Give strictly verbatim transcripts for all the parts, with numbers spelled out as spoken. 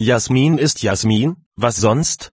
Jasmin ist Jasmin, was sonst?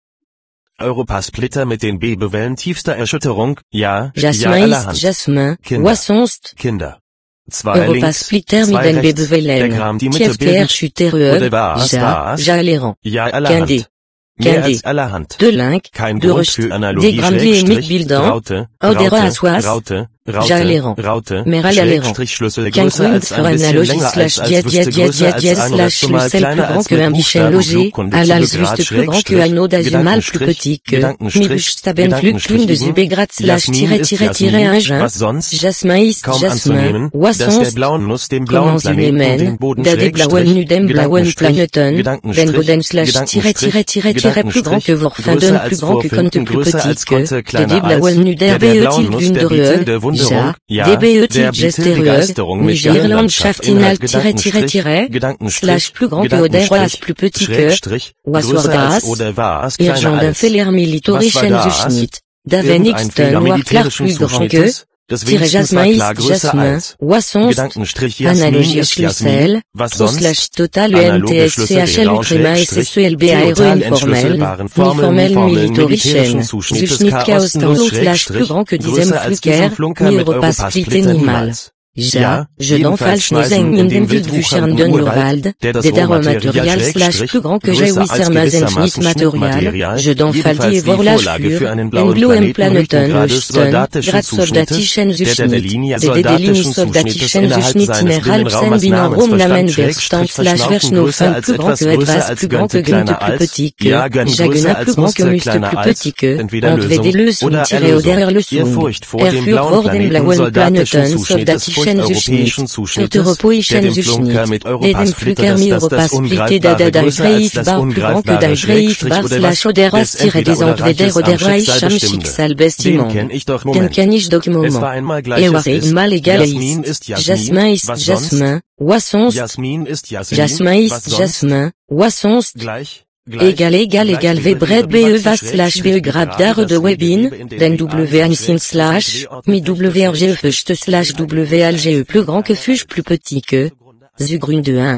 Europasplitter mit den B-Bewellen tiefster Erschütterung, ja, Jasmin ja ist allerhand. Jasmin, Kinder. was sonst? Kinder. Zwei Europasplitter links, mit zwei den rechts, der B-Bewellen. Gram die Mitte Tiefster bilden, Erschütterung, oder was, ja, was? ja allerhand. Ja allerhand. Candé. Mehr Candé. als allerhand. De Link, Kein de Grund Rust, für Analogie, des Grandiers Schrägstrich, mitbildern, Raute, Odera Raute, Assoas, Raute, Jalleran. Raute, Raute, Mehr allerhand. Schrägstrich Schlüssel Kein größer Grund als für ein bisschen Analogie länger slash als dièse als dièse Brüste dièse größer als dièse ein slash oder le sel kleiner plus grand als que mit un Michel Loger, Buchstaben, à l'als Blutkunde, juste plus grand que Schrägstrich, un Odazumal plus petit que, Gedankenstrich, mi buchstaben flux Gedankenstrich, de Zubegrat slash Jasmin tiret ist tiret Jasmin, tiret un jeun, was sonst? Jasmin ist Kaum Jasmin, anzunehmen, was dass der sonst? blauen Nuss dem blauen Comment Planeten den Zunehmen, Boden da de blauen Schrägstrich, nu dem blauen Gedankenstrich, Planeten, Gedankenstrich, den Boden slash tiret tiret tiret tiret plus grand que Vorfinden, größer plus als grand que Vorfinden, Conte plus größer als petit que, Conte, de kleiner de blauen als, nu der der der Beötil blauen Nuss der Wunderung, Bietel der Wunderung, ja, ja, der Beötil der Bietel Begeisterung mit Nigerlandschaft inhalt tiret tiret Gedankenstrich, tiret, Gedankenstrich, slash plus grand que Oder was plus petit que, Schrägstrich, größer als Waswardas, oder was kleiner Irgent d'un als. Feller militorischen Was war das? Zuschnitt, Daven Irgendein Xton Fehler war klar militärischen plus grand que, Zuschnittes, des Tire wenigstens war Jasmin klar ist größer Jasmin, als. was sonst? Gedankenstrich Jasmin Analogie ist Jasmin, Schlüssel, was Pro sonst? slash total Analoge U N T S C Schlüssel H L U Crema S S U L B A R total informellen, entschlüsselbaren Formeln, uniformellen Formeln, militorischen, militärischen Zuschnitt des Zuschnitt Chaos Chaos Tango slash Schrägstrich, plus grand que diesem größer als diesen Flücker, Flunker ni mit Europasplitter Europasplitter niemals. niemals. Ja, Ja, je d'en jedenfalls falsch ne schmeißen in in dem dem Wildwuchern Wildwuchern den Urwald, Urwald, der das der Rohmaterial Rohmaterial slash plus grand que j'ai größer als Wissermasen gewissermaßen Schnittmaterial, Schnittmaterial, je d'en jedenfalls faldi die Vorlage Vorlage für für, einen en blauen blauen Planeten Planeten grades lösten, soldatischen grad soldatischen Zuschnittes, der der Linie Zuschnitt, der der Linie soldatischen soldatischen Zuschnittes Zuschnitt innerhalb innerhalb seines sein Binnenraumes Binnenraum Namen namens Verstand slash Verschnaufen Verschnaufen größer plus grand als que etwas etwas plus grand que Günther plus petit que, ja, Gönn Jaguna größer plus als grand que Muster Muste kleiner plus als, petit que, entweder entweder die Lösung Lösung oder tirée au derrière Erlösung. Lösung, Ihr Furcht vor er dem führt blauen vor dem Planeten blauen soldatischen Planeten Zuschnitt des soldatischen europäischen Zuschnitt, Zuschnittes, europäischen der dem Flunker Zuschnitt, mit der dem Europasplitter Flücker das mi das das Europasplitter da da Ungreifbare da größer als das Greif plus grand que Ungreifbare d'un Greif Schrägstrich bar oder slash was, Oderas des tiré des entweder oder Anglais Reiches am Oderais Schicksal Sham bestimmende. Schicksal Den Bestiment. kenn ich doch Den Moment. kenn ich doch Es war Moment. einmal gleich Er es war ist. einmal egal Jasmin ist. ist Jasmin, Jasmin ist was sonst? Jasmin, was sonst? Jasmin ist Jasmin, Jasmin was ist sonst? Jasmin, was sonst? Gleich, gleich, Égal égal gleich égal V bret B E was slash B E grad dar de webin, den W ansin slash, mi W R G E feuchte slash W L G E plus grand que fuge plus petit que, Zugrun de un.